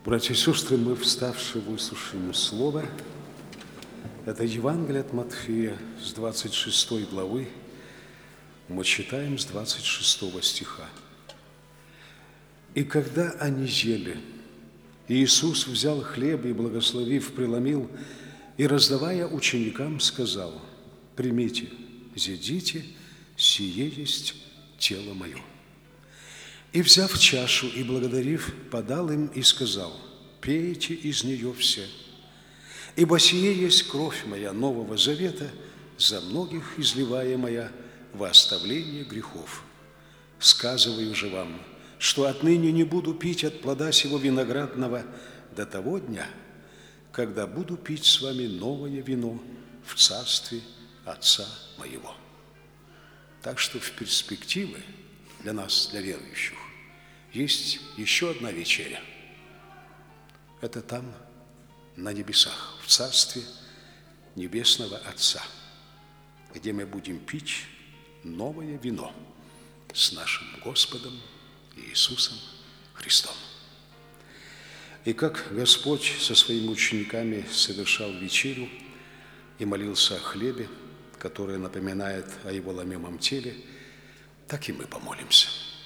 Братья и сестры, мы, вставшие, выслушаем Слово. Это Евангелие от Матфея с 26 главы. Мы читаем с 26 стиха. «И когда они ели, Иисус взял хлеб и, благословив, преломил, и, раздавая ученикам, сказал: примите, зедите, сие есть тело мое. И, взяв чашу и благодарив, подал им и сказал: пейте из нее все, ибо сие есть кровь моя нового завета, за многих изливаемая во оставление грехов. Сказываю же вам, что отныне не буду пить от плода сего виноградного до того дня, когда буду пить с вами новое вино в царстве Отца моего». Так что в перспективе для нас, для верующих, есть еще одна вечеря. Это там, на небесах, в царстве Небесного Отца, где мы будем пить новое вино с нашим Господом Иисусом Христом. И как Господь со своими учениками совершал вечерю и молился о хлебе, который напоминает о Его ломимом теле, так и мы помолимся.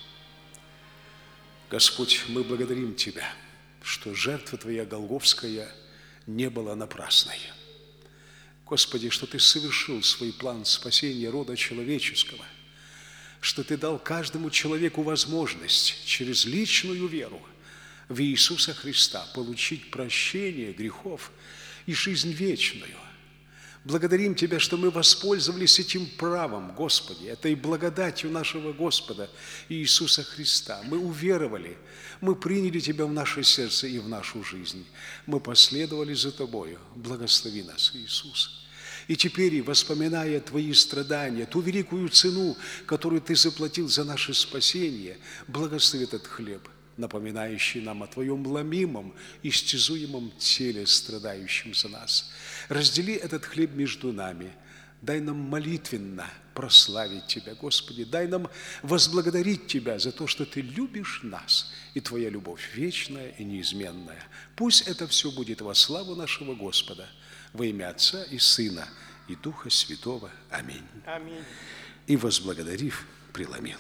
Господь, мы благодарим Тебя, что жертва Твоя голгофская не была напрасной. Господи, что Ты совершил свой план спасения рода человеческого, что Ты дал каждому человеку возможность через личную веру в Иисуса Христа получить прощение грехов и жизнь вечную. Благодарим Тебя, что мы воспользовались этим правом, Господи, этой благодатью нашего Господа Иисуса Христа. Мы уверовали, мы приняли Тебя в наше сердце и в нашу жизнь. Мы последовали за Тобою. Благослови нас, Иисус. И теперь, воспоминая Твои страдания, ту великую цену, которую Ты заплатил за наше спасение, благослови этот хлеб, напоминающий нам о Твоем ломимом, истязуемом теле, страдающем за нас. Раздели этот хлеб между нами. Дай нам молитвенно прославить Тебя, Господи. Дай нам возблагодарить Тебя за то, что Ты любишь нас, и Твоя любовь вечная и неизменная. Пусть это все будет во славу нашего Господа, во имя Отца и Сына и Духа Святого. Аминь. Аминь. И, возблагодарив, преломил.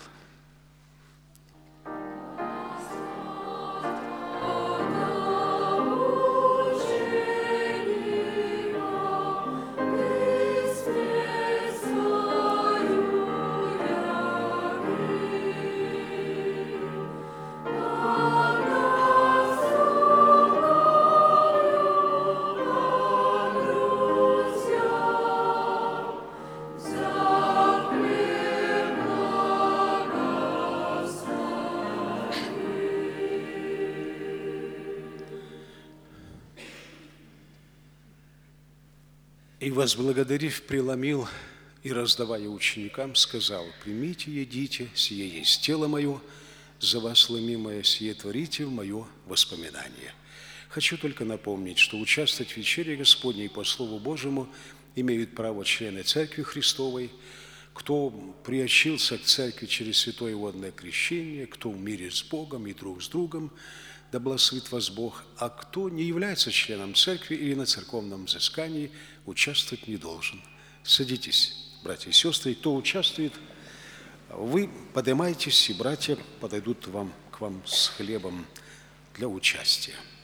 И, возблагодарив, преломил и, раздавая ученикам, сказал: примите, едите, сие есть тело мое, за вас ломимое, сие творите в мое воспоминание. Хочу только напомнить, что участвовать в вечере Господней по Слову Божьему имеют право члены Церкви Христовой, кто приобщился к Церкви через святое водное крещение, кто в мире с Богом и друг с другом, да благословит вас Бог, а кто не является членом Церкви или на церковном взыскании, участвовать не должен. Садитесь, братья и сестры, и кто участвует, вы поднимайтесь, и братья подойдут к вам с хлебом для участия.